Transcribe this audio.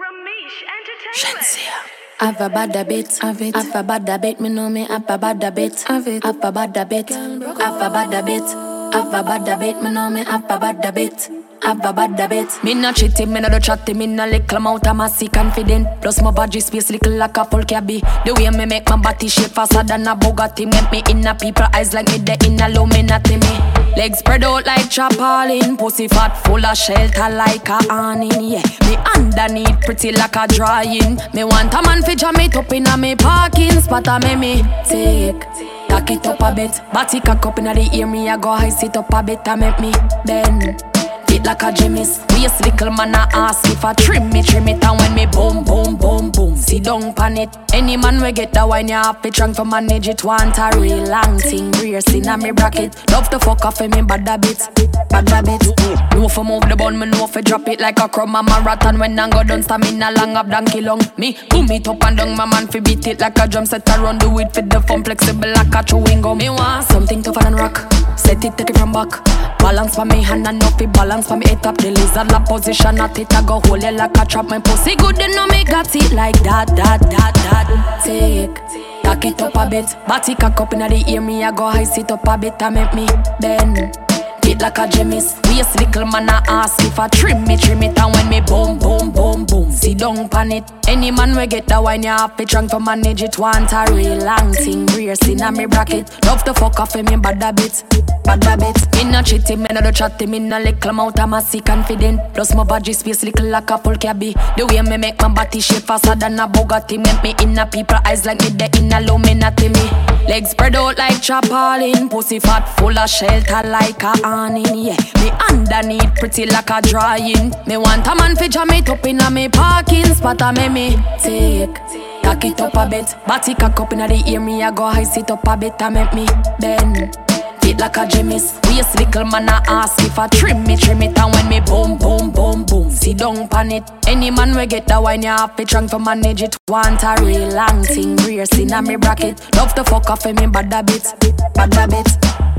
Have a bad habit, have it. Have a bad habit, me know me have a bad habit, have it. Have a bad habit, have a bad habit, have a bad habit, me know me have a bad habit. Have a bad habit. Me no cheating, me no do chatting, me no little amount of massy confident. Plus my body space little like a full cabby. The way me make my body shape faster than a Bugatti. Make me in a people eyes like me the in a Illuminati me. Legs spread out like chapalin. Pussy fat full of shelter like a awning. Yeah, me underneath pretty like a drying. Me want a man fi jam it up in a me parking spot. A me take. Tack it up a bit. Body cock up inna the ear. Me a go high sit up a bit. A make me bend. Fit like a Jimmy's. Waist little man a ask if I trim it. And when me boom, boom, boom, boom, sit down pan it. Any man we get the wine, you have to trunk to manage it. Want a real long thing, brace in a me bracket. Love to fuck off in me bad habit, bad habit. Know for move the bun, me know for drop it like a crumb a marathon. When I go down, stamina long up donkey long. Me boom it up and down, my man fi beat it like a drum set. I run do it for the fun, flexible like a chewing gum. Me want something tougher than rock. Set it, take it from back. Balance for me hand and up it balance for me head up. The lizard la position at it. I go hold it like a trap. My pussy good, you know me got it like that. Take, tack it up a bit. Body cock up inna the ear. Me I go high sit up a bit. I make me bend. Fit like a Jimmy's. Waist little man a ask if I trim it. And when me boom, boom, boom, boom, sit down pan it. Any man we get the wine, you have to trunk to manage it. Want a real long thing, brace in a me bracket. Love to fuck off in me bad habit, bad habit. Me no cheating, me no do chatting, me no little amount of massy confident. Plus my body space little like a full cabby. The way me make my body shape faster than a Bugatti. Make me in a people eyes like me the in a Illuminati me. Legs spread out like chapalin. Pussy fat full of shelter like a awning. Yeah, me underneath pretty like a drying. Me want a man fi jam it up in a me parking spot. A me take, tack it up a bit. Body cock up inna the ear. Me a go high sit up a bit. A make me bend. Fit like a Jimmy's. Waist little man a ask if I trim it. And when me boom, boom, boom, boom, sit down pan it. Any man we get the wine, you have to trunk to manage it. Want a real long thing, brace in a me bracket. Love to fuck off in me bad habit, bad habit.